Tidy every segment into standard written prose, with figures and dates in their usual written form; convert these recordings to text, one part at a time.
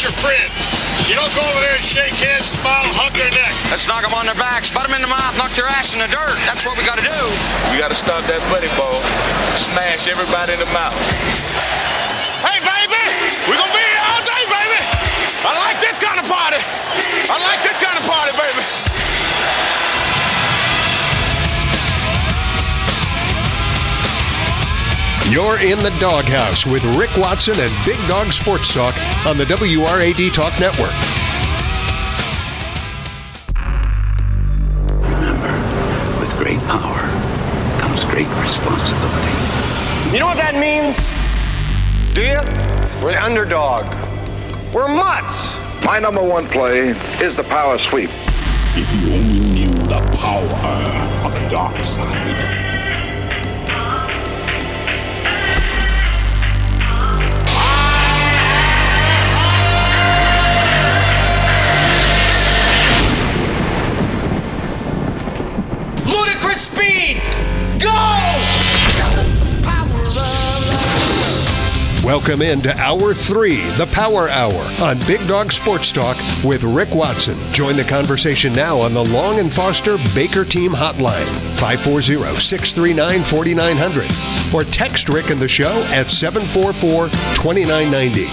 your friends. You don't go over there and shake hands, smile, hug their neck. Let's knock them on their backs, butt them in the mouth, knock their ass in the dirt. That's what we got to do. We got to stop that buddy ball. Smash everybody in the mouth. Hey, baby, we're going to be here all day, baby. I like this kind of party. I like this kind of party, baby. You're in the Doghouse with Rick Watson and Big Dog Sports Talk on the WRAD Talk Network. Remember, with great power comes great responsibility. You know what that means? Do you? We're the underdog. We're mutts. My number one play is the power sweep. If you only knew the power of the dark side. Ludicrous speed! Go! Welcome into Hour 3, the Power Hour, on Big Dog Sports Talk with Rick Watson. Join the conversation now on the Long and Foster Baker Team Hotline, 540-639-4900, or text Rick and the show at 744-2990.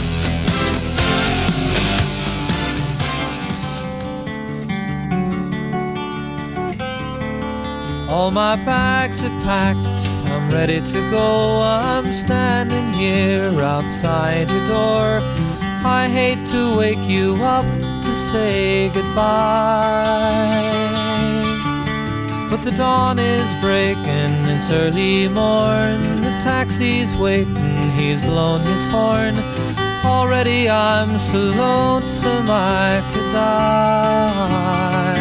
All my bags are packed, I'm ready to go. I'm standing here outside your door. I hate to wake you up to say goodbye, but the dawn is breaking, it's early morn. The taxi's waiting, he's blown his horn. Already I'm so lonesome I could die.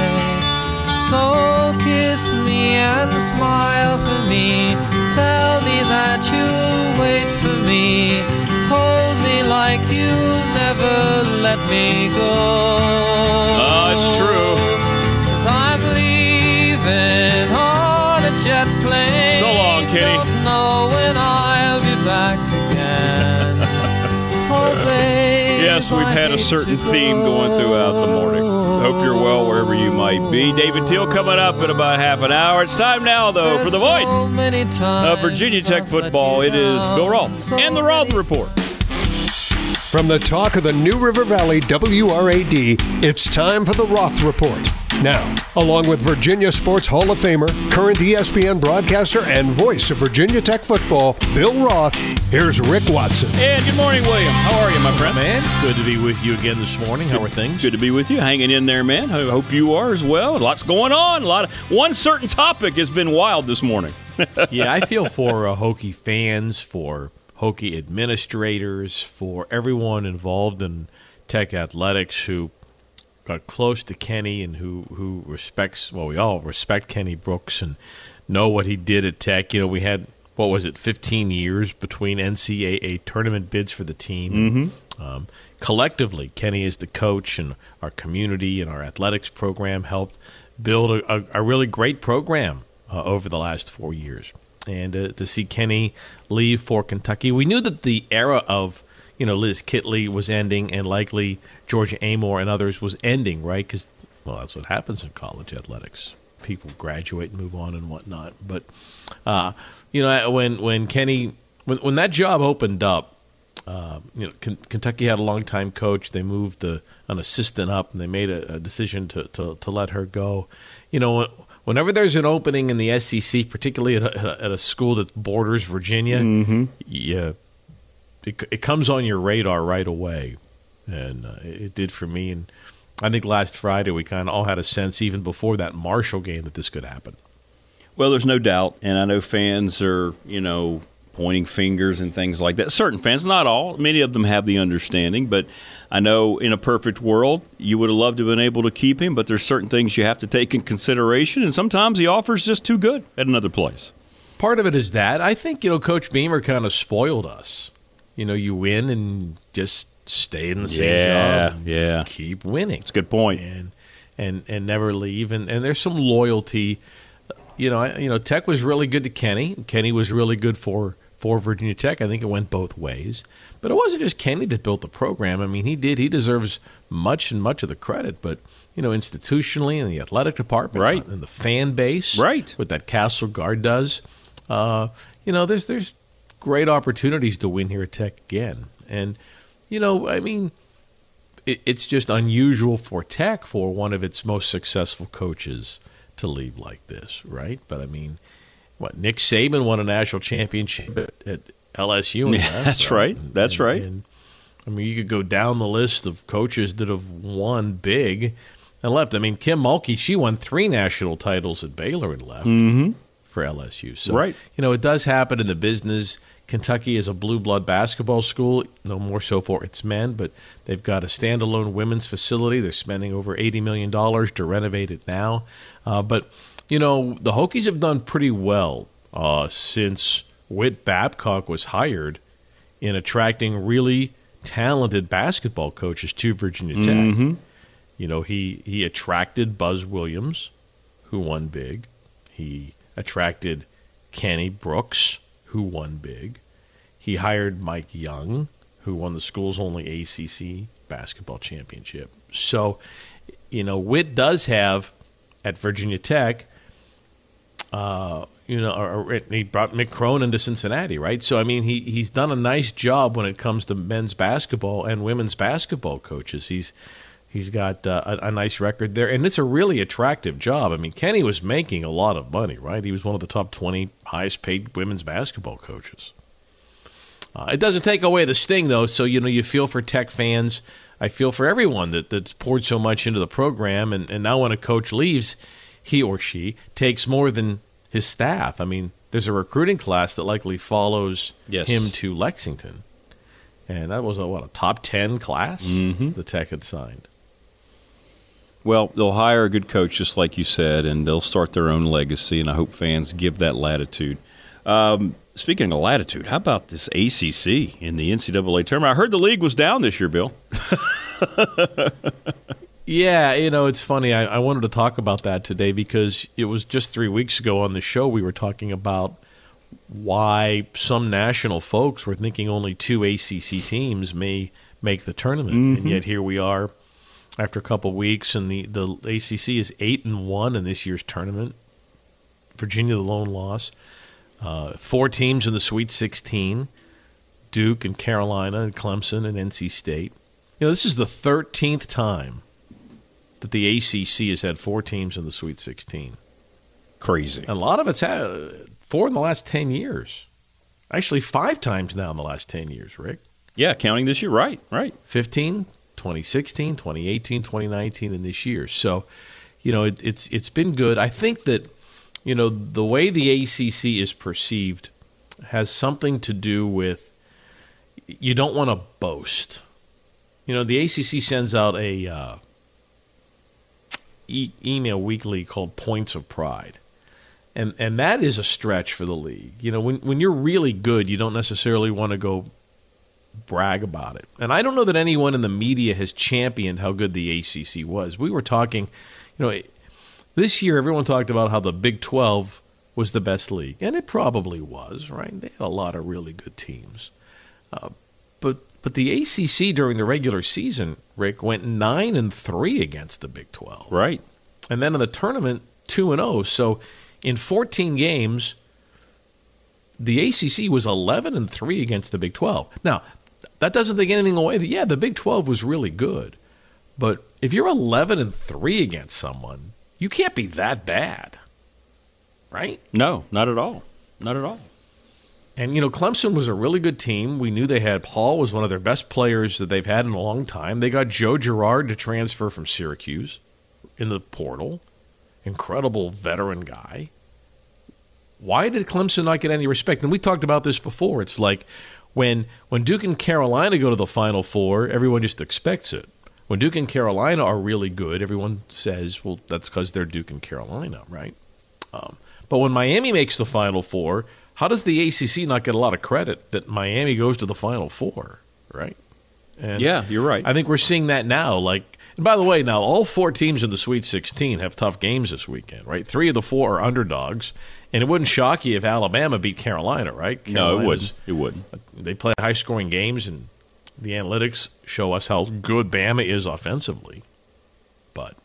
So kiss me and smile for me. Tell me that you'll wait for me. Hold me like you'll never let me go. Oh, it's true. 'Cause I'm leaving on a jet plane. So long, Kenny. Don't know when I'll be back again. Oh, babe, Yes, we've had a certain theme going throughout the morning. Hope you're well wherever you might be. David Teal coming up in about half an hour. It's time now, though, for the voice of Virginia Tech football. It is Bill Roth and the Roth Report. From the talk of the New River Valley WRAD, it's time for the Roth Report. Now, along with Virginia Sports Hall of Famer, current ESPN broadcaster, and voice of Virginia Tech football, Bill Roth, here's Rick Watson. And good morning, William. How are you, my friend? Man, good to be with you again this morning. How are things? Good to be with you. Hanging in there, man. I hope you are as well. Lots going on. One certain topic has been wild this morning. Yeah, I feel for Hokie fans, for Hokie administrators, for everyone involved in Tech athletics who got close to Kenny and who respects, well, we all respect Kenny Brooks and know what he did at Tech. You know, we had, 15 years between NCAA tournament bids for the team. Mm-hmm. Collectively, Kenny is the coach, and our community and our athletics program helped build a really great program over the last 4 years. And to see Kenny leave for Kentucky, we knew that the era of Liz Kitley was ending, and likely Georgia Amor and others was ending, right? Because, well, that's what happens in college athletics. People graduate and move on and whatnot. But, when Kenny, when that job opened up, Kentucky had a long-time coach. They moved an assistant up, and they made a decision to let her go. Whenever there's an opening in the SEC, particularly at a school that borders Virginia, mm-hmm. It comes on your radar right away, and it did for me. And I think last Friday we kind of all had a sense, even before that Marshall game, that this could happen. Well, there's no doubt, and I know fans are, pointing fingers and things like that. Certain fans, not all, many of them have the understanding, but I know in a perfect world you would have loved to have been able to keep him, but there's certain things you have to take in consideration, and sometimes the offer's just too good at another place. Part of it is that. I think, Coach Beamer kind of spoiled us. You win and just stay in the same job. Yeah. Keep winning. That's a good point. And never leave. And there's some loyalty. Tech was really good to Kenny. Kenny was really good for for Virginia Tech. I think it went both ways. But it wasn't just Kenny that built the program. I mean, he did. He deserves much of the credit. But, institutionally in the athletic department, right, and the fan base, right, what that Castle Guard does, there's great opportunities to win here at Tech again. And, it's just unusual for Tech for one of its most successful coaches to leave like this, right? But, I mean, Nick Saban won a national championship at LSU. And left, that's right. That's right. And, I mean, you could go down the list of coaches that have won big and left. I mean, Kim Mulkey, she won 3 national titles at Baylor and left for LSU. So, right. It does happen in the business. Kentucky is a blue blood basketball school, no more so for its men, but they've got a standalone women's facility. They're spending over $80 million to renovate it now. But the Hokies have done pretty well since Whit Babcock was hired in attracting really talented basketball coaches to Virginia Tech. Mm-hmm. He attracted Buzz Williams, who won big. He attracted Kenny Brooks, who won big. He hired Mike Young, who won the school's only ACC basketball championship. So, Whit does have at Virginia Tech, he brought Mick Cronin to Cincinnati, right? So, I mean, he's done a nice job when it comes to men's basketball and women's basketball coaches. He's got a nice record there, and it's a really attractive job. I mean, Kenny was making a lot of money, right? He was one of the top 20 highest-paid women's basketball coaches. It doesn't take away the sting, though, so, you feel for Tech fans. I feel for everyone that's poured so much into the program, and now when a coach leaves, he or she takes more than his staff. I mean, there's a recruiting class that likely follows him to Lexington, and that was a top 10 class the Tech had signed. Well, they'll hire a good coach, just like you said, and they'll start their own legacy, and I hope fans give that latitude. Speaking of latitude, how about this ACC in the NCAA tournament? I heard the league was down this year, Bill. Yeah, it's funny. I wanted to talk about that today because it was just 3 weeks ago on the show we were talking about why some national folks were thinking only 2 ACC teams may make the tournament, and yet here we are after a couple of weeks, and the ACC is 8-1 in this year's tournament. Virginia, the lone loss. 4 teams in the Sweet 16, Duke and Carolina and Clemson and NC State. This is the 13th time that the ACC has had 4 teams in the Sweet 16. Crazy. And a lot of it's had 4 in the last 10 years. Actually, 5 times now in the last 10 years, Rick. Yeah, counting this year. Right. 15, 2016, 2018, 2019, and this year. So, it's been good. I think that, the way the ACC is perceived has something to do with you don't want to boast. The ACC sends out a email weekly called Points of Pride. And that is a stretch for the league. When you're really good, you don't necessarily want to go brag about it. And I don't know that anyone in the media has championed how good the ACC was. We were talking, this year everyone talked about how the Big 12 was the best league. And it probably was, right? They had a lot of really good teams. But the ACC during the regular season, Rick, went 9-3 against the Big 12. Right. And then in the tournament, 2-0. So in 14 games, the ACC was 11-3 against the Big 12. Now, that doesn't take anything away. Yeah, the Big 12 was really good. But if you're 11-3 against someone, you can't be that bad, right? No, not at all. Not at all. And, Clemson was a really good team. We knew they had Paul was one of their best players that they've had in a long time. They got Joe Girard to transfer from Syracuse in the portal. Incredible veteran guy. Why did Clemson not get any respect? And we talked about this before. It's like when Duke and Carolina go to the Final Four, everyone just expects it. When Duke and Carolina are really good, everyone says, well, that's because they're Duke and Carolina, right? But when Miami makes the Final Four, how does the ACC not get a lot of credit that Miami goes to the Final Four, right? And yeah, you're right. I think we're seeing that now. And by the way, now all 4 teams in the Sweet 16 have tough games this weekend, right? 3 of the 4 are underdogs, And it wouldn't shock you if Alabama beat Carolina, right? No, it wouldn't. It wouldn't. They play high-scoring games, and the analytics show us how good Bama is offensively. But,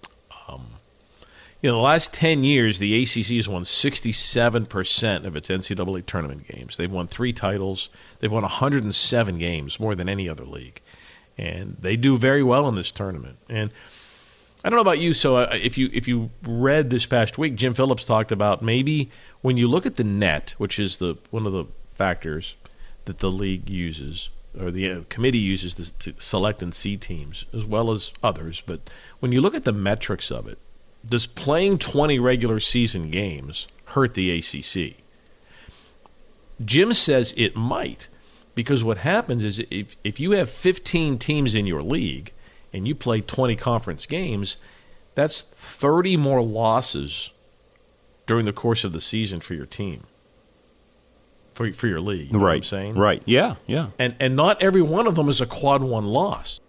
the last 10 years, the ACC has won 67% of its NCAA tournament games. They've won 3 titles. They've won 107 games, more than any other league. And they do very well in this tournament. And I don't know about you, so if you read this past week, Jim Phillips talked about maybe when you look at the net, which is one of the factors that the league uses, or the committee uses to select and seed teams, as well as others, but when you look at the metrics of it, does playing 20 regular season games hurt the ACC? Jim says it might, because what happens is if you have 15 teams in your league, and you play 20 conference games, that's 30 more losses during the course of the season for your team, for your league. You know what I'm saying? Right. Yeah. And not every one of them is a quad 1 loss.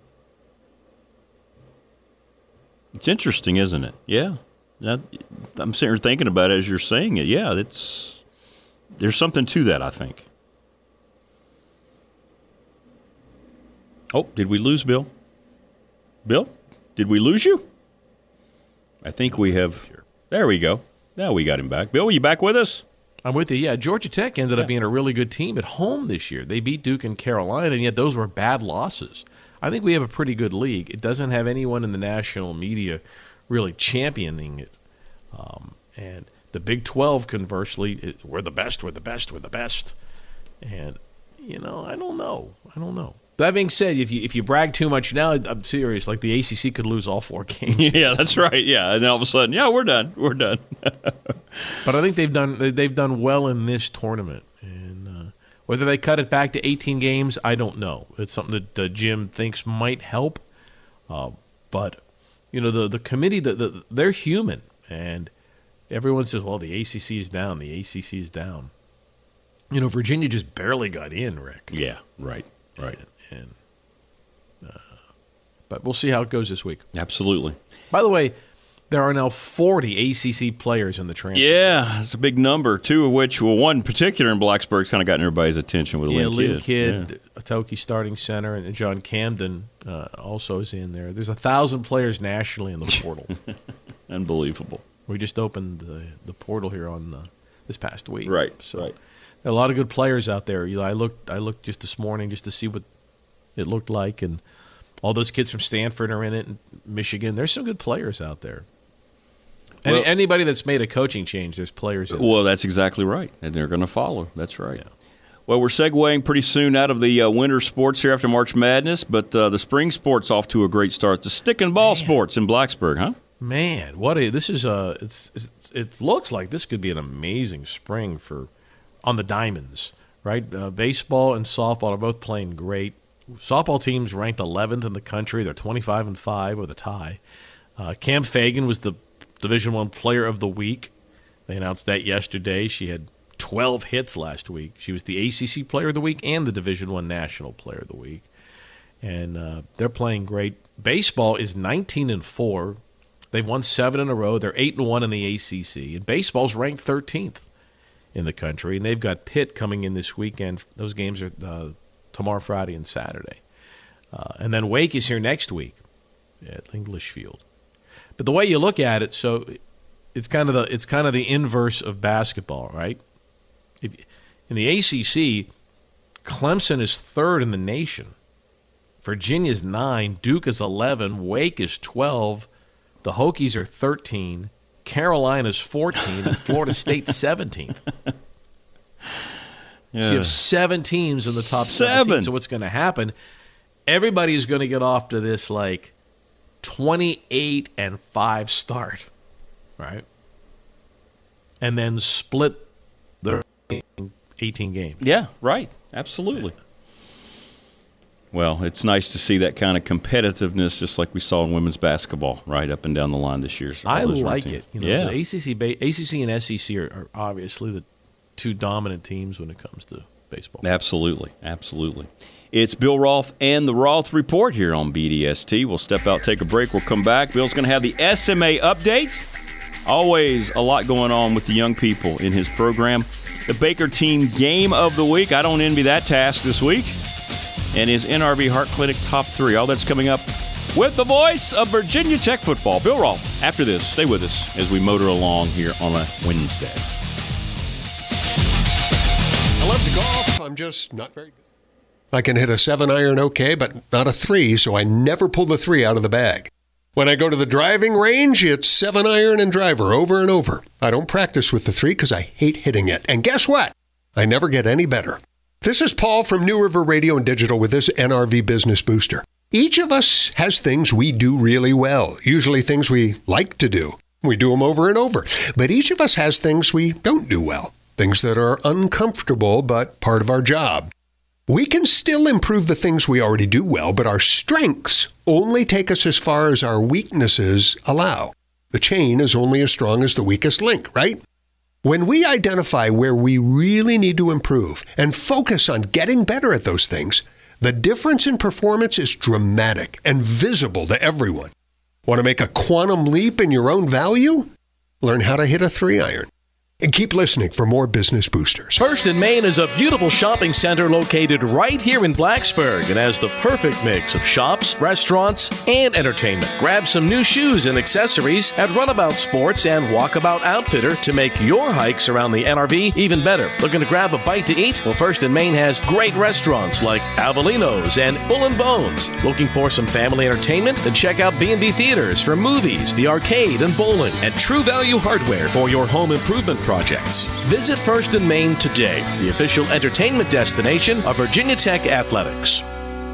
It's interesting, isn't it? Yeah. I'm sitting here thinking about it as you're saying it. Yeah, there's something to that, I think. Oh, did we lose Bill? Bill, did we lose you? I think we have. Sure. There we go. Now we got him back. Bill, are you back with us? I'm with you. Yeah, Georgia Tech ended up being a really good team at home this year. They beat Duke and Carolina, and yet those were bad losses. I think we have a pretty good league. It doesn't have anyone in the national media really championing it. And the Big 12, conversely, we're the best, we're the best, we're the best. And, I don't know. That being said, if you brag too much now, I'm serious. Like the ACC could lose all 4 games. Yeah, that's right. Yeah, and then all of a sudden, we're done. But I think they've done well in this tournament, and whether they cut it back to 18 games, I don't know. It's something that Jim thinks might help. But the committee, they're human, and everyone says, "Well, the ACC is down. The ACC is down." Virginia just barely got in, Rick. Yeah, right. But we'll see how it goes this week. Absolutely. By the way, there are now 40 ACC players in the transfer. Yeah, it's a big number, 2 of which, one in particular in Blacksburg's kind of gotten everybody's attention with Lynn Kidd, Atoki starting center, and John Camden also is in there. There's 1,000 players nationally in the portal. Unbelievable. We just opened the portal here on this past week. Right, so right. There are a lot of good players out there. I looked just this morning just to see what it looked like, and all those kids from Stanford are in it, and Michigan. There's some good players out there. Well, anybody that's made a coaching change, there's players in there. Well, that's exactly right, and they're going to follow. That's right. Yeah. Well, we're segueing pretty soon out of the winter sports here after March Madness, but the spring sports off to a great start. The stick and ball sports in Blacksburg, huh? Man, this is it looks like this could be an amazing spring on the Diamonds, right? Baseball and softball are both playing great. Softball team's ranked 11th in the country. They're 25-5 with a tie. Cam Fagan was the Division I Player of the Week. They announced that yesterday. She had 12 hits last week. She was the ACC Player of the Week and the Division I National Player of the Week. And they're playing great. Baseball is 19-4. They've won 7 in a row. They're 8-1 in the ACC. And baseball's ranked 13th in the country. And they've got Pitt coming in this weekend. Those games are tomorrow, Friday, and Saturday. And then Wake is here next week at English Field. But the way you look at it, so it's kind of the inverse of basketball, right? In the ACC, Clemson is 3rd in the nation. Virginia's 9, Duke is 11, Wake is 12, the Hokies are 13, Carolina's 14, and Florida State's 17th. Yeah. So you have 7 teams in the top 17. So what's going to happen? Everybody's going to get off to this 28-5 start, right? And then split the 18 games. Yeah, right. Absolutely. Yeah. Well, it's nice to see that kind of competitiveness, just like we saw in women's basketball, right up and down the line this year. I like it. The ACC and SEC are obviously the 2 dominant teams when it comes to baseball. Absolutely. It's Bill Roth and the Roth Report here on BDST. We'll step out, take a break. We'll come back. Bill's going to have the SMA update. Always a lot going on with the young people in his program. The Baker Team Game of the Week. I don't envy that task this week. And his NRV Heart Clinic Top 3. All that's coming up with the voice of Virginia Tech football, Bill Roth. After this, stay with us as we motor along here on a Wednesday. I love to golf. I'm just not very good. I can hit a 7-iron okay, but not a 3, so I never pull the 3 out of the bag. When I go to the driving range, it's 7-iron and driver over and over. I don't practice with the 3 because I hate hitting it. And guess what? I never get any better. This is Paul from New River Radio and Digital with this NRV Business Booster. Each of us has things we do really well, usually things we like to do. We do them over and over. But each of us has things we don't do well, things that are uncomfortable but part of our job. We can still improve the things we already do well, but our strengths only take us as far as our weaknesses allow. The chain is only as strong as the weakest link, right? When we identify where we really need to improve and focus on getting better at those things, the difference in performance is dramatic and visible to everyone. Want to make a quantum leap in your own value? Learn how to hit a 3-iron. And keep listening for more Business Boosters. First in Main is a beautiful shopping center located right here in Blacksburg and has the perfect mix of shops, restaurants, and entertainment. Grab some new shoes and accessories at Runabout Sports and Walkabout Outfitter to make your hikes around the NRV even better. Looking to grab a bite to eat? Well, First in Main has great restaurants like Avelino's and Bull and Bones. Looking for some family entertainment? Then check out B&B Theaters for movies, the arcade, and bowling. And True Value Hardware for your home improvement projects. Visit First in Main today, the official entertainment destination of Virginia Tech Athletics.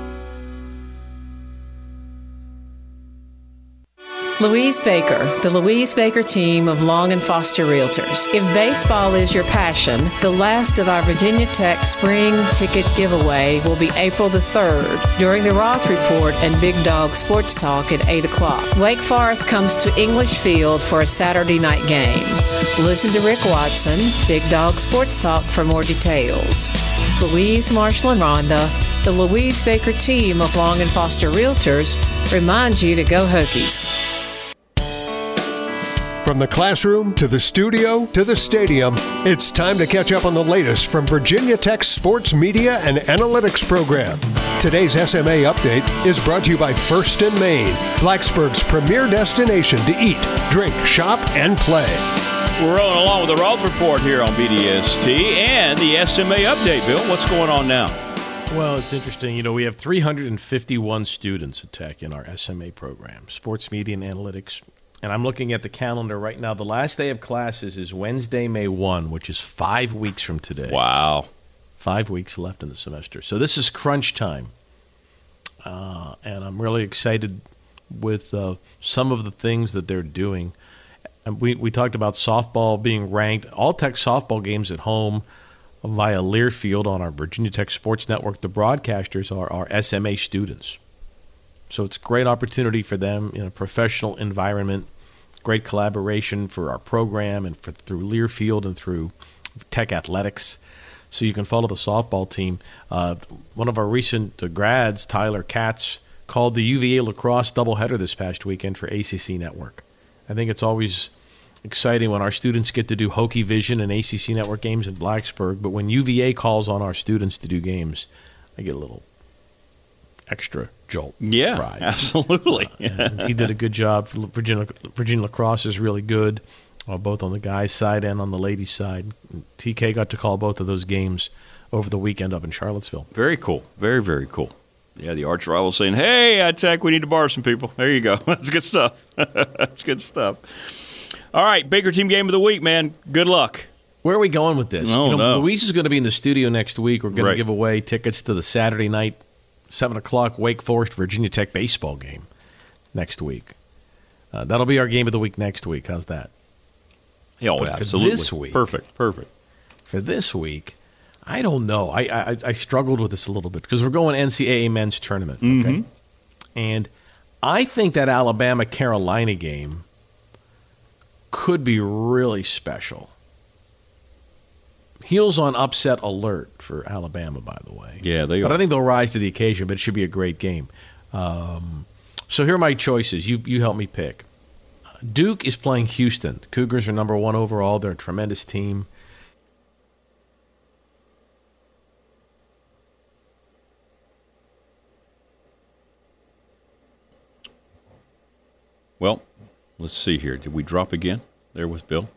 Louise Baker, the Louise Baker team of Long and Foster Realtors. If baseball is your passion, the last of our Virginia Tech spring ticket giveaway will be April the 3rd during the Roth Report and Big Dog Sports Talk at 8 o'clock. Wake Forest comes to English Field for a Saturday night game. Listen to Rick Watson, Big Dog Sports Talk for more details. Louise, Marshall, and Rhonda, the Louise Baker team of Long and Foster Realtors, reminds you to go Hokies. From the classroom to the studio to the stadium, it's time to catch up on the latest from Virginia Tech's sports media and analytics program. Today's SMA update is brought to you by First in Main, Blacksburg's premier destination to eat, drink, shop, and play. We're rolling along with the Roth Report here on BDST and the SMA update. Bill, what's going on now? Well, it's interesting. You know, we have 351 students at Tech in our SMA program, sports media and analytics. And I'm looking at the calendar right now. The last day of classes is Wednesday, May 1, which is 5 weeks from today. Wow. 5 weeks left in the semester. So this is crunch time. And I'm really excited with some of the things that they're doing. And we talked about softball being ranked. All Tech softball games at home via Learfield on our Virginia Tech Sports Network. The broadcasters are our SMA students. So it's a great opportunity for them in a professional environment, great collaboration for our program and through Learfield and through Tech Athletics. So you can follow the softball team. One of our recent grads, Tyler Katz, called the UVA lacrosse doubleheader this past weekend for ACC Network. I think it's always exciting when our students get to do Hokie Vision and ACC Network games in Blacksburg, but when UVA calls on our students to do games, I get a little extra jolt. Yeah, pride. Absolutely. He did a good job. Virginia lacrosse is really good, both on the guys' side and on the ladies' side. TK got to call both of those games over the weekend up in Charlottesville. Very cool. Very, very cool. Yeah, the arch rival saying, hey, Tech, we need to borrow some people. There you go. That's good stuff. That's good stuff. All right, Baker Team Game of the Week, man. Good luck. Where are we going with this? Oh, no. Louise is going to be in the studio next week. We're going to give away tickets to the Saturday night 7 o'clock Wake Forest Virginia Tech baseball game next week. That'll be our game of the week next week. How's that? Oh, absolutely. This week, perfect. For this week, I don't know. I struggled with this a little bit because we're going NCAA men's tournament. Okay? Mm-hmm. And I think that Alabama-Carolina game could be really special. Heels on upset alert for Alabama, by the way. Yeah, they are. But I think they'll rise to the occasion, but it should be a great game. So here are my choices. You help me pick. Duke is playing Houston. The Cougars are number 1 overall. They're a tremendous team. Well, let's see here. Did we drop again there with Bill?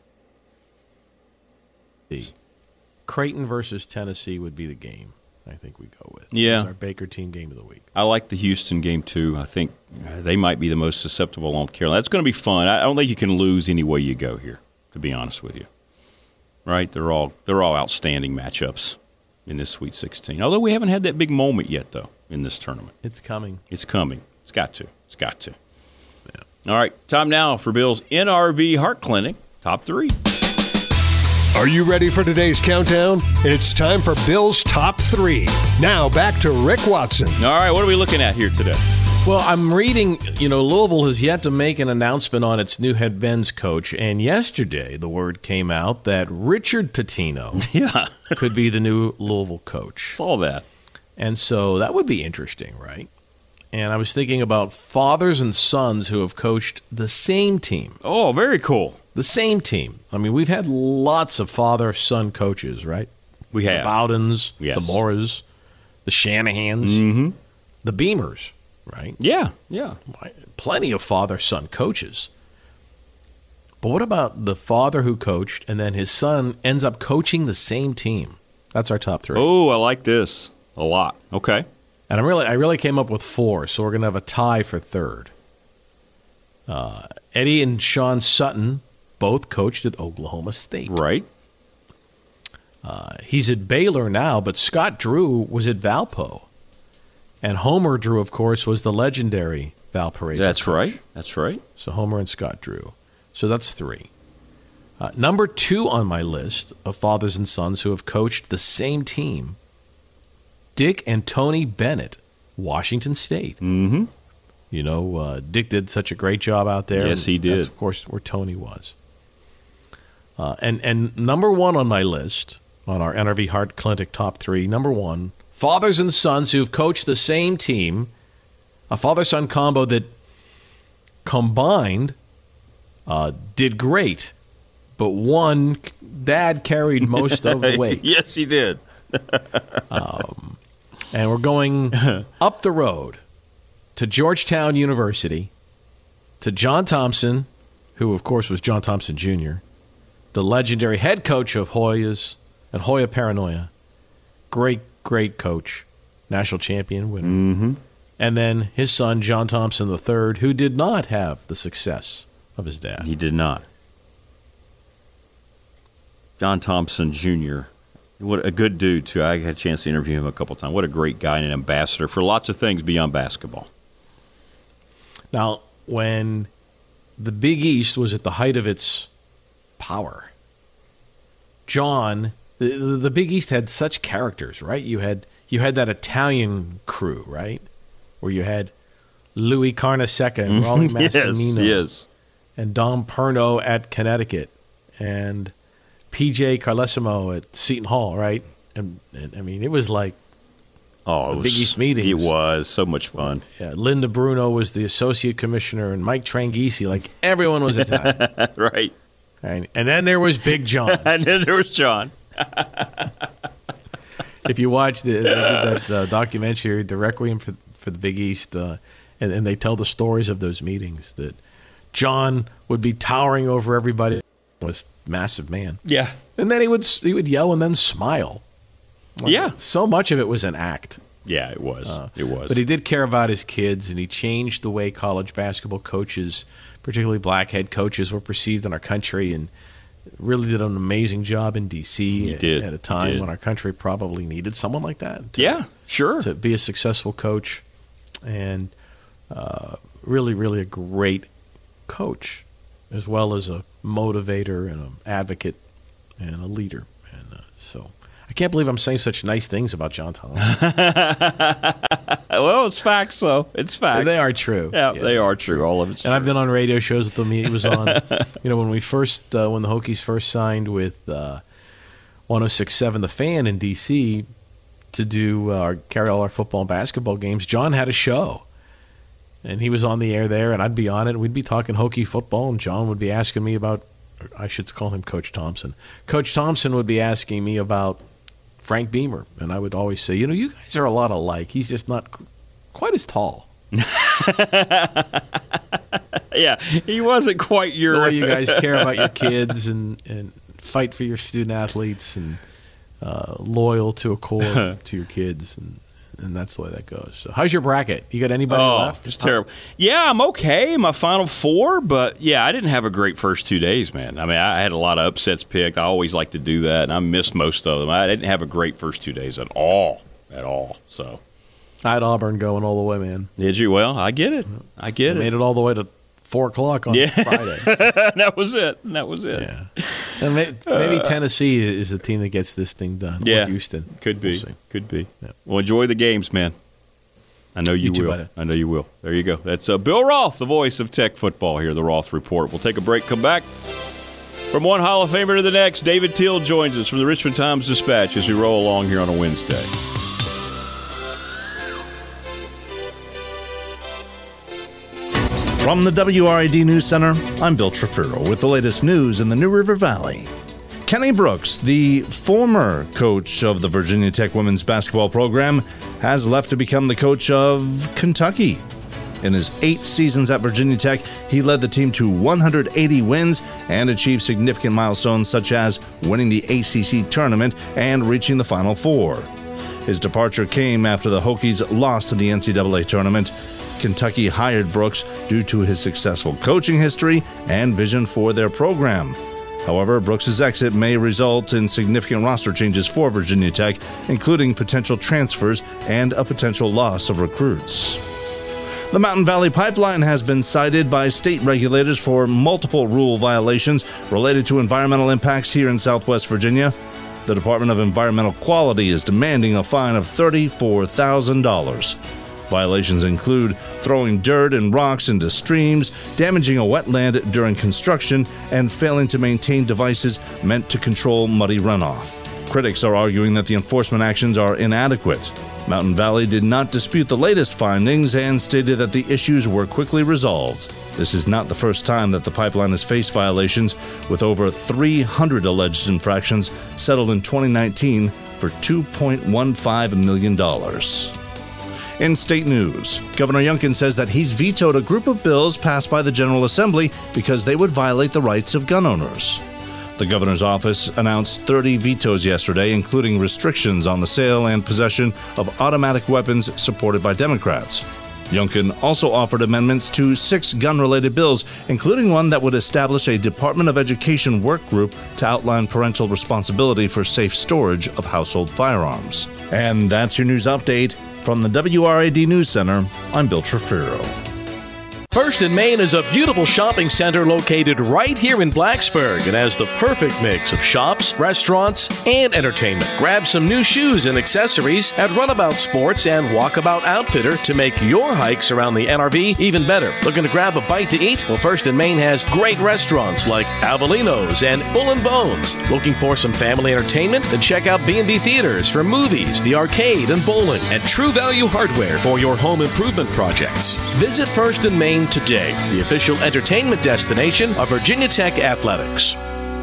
Creighton versus Tennessee would be the game I think we go with. Yeah. It's our Baker team game of the week. I like the Houston game, too. I think they might be the most susceptible on Carolina. That's going to be fun. I don't think you can lose any way you go here, to be honest with you. Right? They're all outstanding matchups in this Sweet 16. Although we haven't had that big moment yet, though, in this tournament. It's coming. It's coming. It's got to. It's got to. Yeah. All right. Time now for Bill's NRV Heart Clinic Top 3. Are you ready for today's countdown? It's time for Bill's Top 3. Now back to Rick Watson. All right, what are we looking at here today? Well, I'm reading, Louisville has yet to make an announcement on its new head men's coach, and yesterday the word came out that Richard Pitino could be the new Louisville coach. Saw that. And so that would be interesting, right? And I was thinking about fathers and sons who have coached the same team. Oh, very cool. The same team. I mean, we've had lots of father-son coaches, right? We have. The Bowdens, yes. the Moras, the Shanahans, the Beamers, right? Yeah. Plenty of father-son coaches. But what about the father who coached and then his son ends up coaching the same team? That's our top 3. Oh, I like this a lot. Okay. And I really came up with 4, so we're going to have a tie for third. Eddie and Sean Sutton both coached at Oklahoma State. Right. He's at Baylor now, but Scott Drew was at Valpo. And Homer Drew, of course, was the legendary Valparaiso That's coach. right. That's right. So Homer and Scott Drew. So that's 3. Number 2 on my list of fathers and sons who have coached the same team, Dick and Tony Bennett, Washington State. Mm-hmm. Dick did such a great job out there. Yes, he did. That's, of course, where Tony was. And number 1 on my list, on our NRV Heart Clinic Top 3, number 1, fathers and sons who've coached the same team, a father-son combo that combined did great, but one dad carried most of the weight. Yes, he did. And we're going up the road to Georgetown University, to John Thompson, who, of course, was John Thompson Jr., the legendary head coach of Hoyas and Hoya Paranoia. Great, great coach, national champion winner. Mm-hmm. And then his son, John Thompson III, who did not have the success of his dad. He did not. John Thompson Jr., what a good dude, too. I had a chance to interview him a couple times. What a great guy and an ambassador for lots of things beyond basketball. Now, when the Big East was at the height of its power, John, the Big East had such characters, right? You had that Italian crew, right? Where you had Louis Carnesecca and Rolling Massimino. Yes. And Dom Perno at Connecticut. And P.J. Carlesimo at Seton Hall, right? And I mean, it was like the Big East meetings. It was so much fun. Yeah, Linda Bruno was the associate commissioner, and Mike Tranghese, like everyone was Italian. Right. And then there was Big John. And then there was John. If you watch that documentary, The Requiem for the Big East, and they tell the stories of those meetings, that John would be towering over everybody. He was a massive man. Yeah. And then he would yell and then smile. Yeah. So much of it was an act. Yeah, it was. It was. But he did care about his kids, and he changed the way college basketball coaches, particularly black head coaches, were perceived in our country, and really did an amazing job in D.C. at a time when our country probably needed someone like that. To be a successful coach, and really, really a great coach, as well as a motivator and an advocate and a leader. And so I can't believe I'm saying such nice things about John Thompson. Well, it's facts, though. It's facts. They are true. Yeah, they are true. All of it's true. And I've been on radio shows with him. He was on, when we first, when the Hokies first signed with 106.7 The Fan in D.C. to carry all our football and basketball games, John had a show. And he was on the air there, and I'd be on it, and we'd be talking Hokie football, and John would be asking me about, I should call him Coach Thompson. Coach Thompson would be asking me about Frank Beamer, and I would always say, you guys are a lot alike. He's just not quite as tall. Yeah, he wasn't quite your... The way you guys care about your kids and fight for your student athletes and loyal to a core to your kids, and that's the way that goes. So how's your bracket? You got anybody left? It's terrible. Yeah, I'm okay. My Final Four, but yeah, I didn't have a great first 2 days, man. I mean, I had a lot of upsets picked. I always like to do that, and I missed most of them. I didn't have a great first 2 days at all. So I had Auburn going all the way, man. Did you? Well, I get it. I made it all the way to 4 o'clock on Friday. That was it. Yeah. And maybe Tennessee is the team that gets this thing done. Yeah. Or Houston. Could be. We'll Could be. Yeah. Well, enjoy the games, man. I know you will. I know you will. There you go. That's Bill Roth, the voice of Tech football here, the Roth Report. We'll take a break, come back. From one Hall of Famer to the next, David Teal joins us from the Richmond Times-Dispatch as we roll along here on a Wednesday. From the WRAD News Center, I'm Bill Trefiro with the latest news in the New River Valley. Kenny Brooks, the former coach of the Virginia Tech women's basketball program, has left to become the coach of Kentucky. In his 8 seasons at Virginia Tech, he led the team to 180 wins and achieved significant milestones such as winning the ACC tournament and reaching the Final Four. His departure came after the Hokies lost in the NCAA tournament. Kentucky hired Brooks due to his successful coaching history and vision for their program. However, Brooks' exit may result in significant roster changes for Virginia Tech, including potential transfers and a potential loss of recruits. The Mountain Valley Pipeline has been cited by state regulators for multiple rule violations related to environmental impacts here in Southwest Virginia. The Department of Environmental Quality is demanding a fine of $34,000. Violations include throwing dirt and rocks into streams, damaging a wetland during construction, and failing to maintain devices meant to control muddy runoff. Critics are arguing that the enforcement actions are inadequate. Mountain Valley did not dispute the latest findings and stated that the issues were quickly resolved. This is not the first time that the pipeline has faced violations, with over 300 alleged infractions settled in 2019 for $2.15 million. In state news, Governor Youngkin says that he's vetoed a group of bills passed by the General Assembly because they would violate the rights of gun owners. The governor's office announced 30 vetoes yesterday, including restrictions on the sale and possession of automatic weapons supported by Democrats. Youngkin also offered amendments to 6 gun-related bills, including one that would establish a Department of Education work group to outline parental responsibility for safe storage of household firearms. And that's your news update. From the WRAD News Center, I'm Bill Trefiro. First in Main is a beautiful shopping center located right here in Blacksburg and has the perfect mix of shops, restaurants, and entertainment. Grab some new shoes and accessories at Runabout Sports and Walkabout Outfitter to make your hikes around the NRV even better. Looking to grab a bite to eat? Well, First in Main has great restaurants like Avelino's and Bull and Bones. Looking for some family entertainment? Then check out B&B Theaters for movies, the arcade, and bowling. And True Value Hardware for your home improvement projects. Visit First in Main today, the official entertainment destination of Virginia Tech Athletics.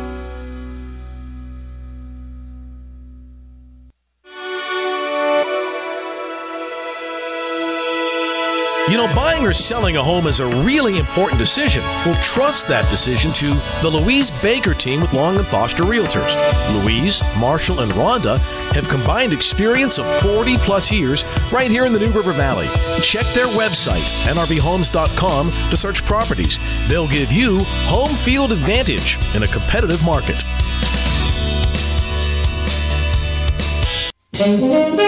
You know, buying or selling a home is a really important decision. Well, trust that decision to the Louise Baker team with Long & Foster Realtors. Louise, Marshall, and Rhonda have combined experience of 40-plus years right here in the New River Valley. Check their website, nrvhomes.com, to search properties. They'll give you home field advantage in a competitive market.